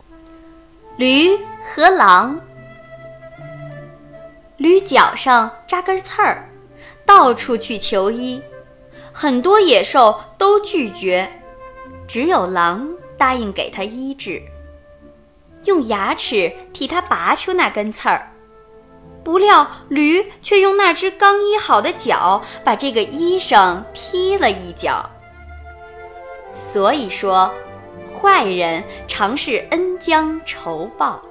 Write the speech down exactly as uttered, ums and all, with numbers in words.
驴和狼。驴脚上扎根刺儿，到处去求医，很多野兽都拒绝，只有狼答应给他医治，用牙齿替他拔出那根刺儿。不料驴却用那只刚医好的脚把这个医生踢了一脚。所以说，坏人常是恩将仇报。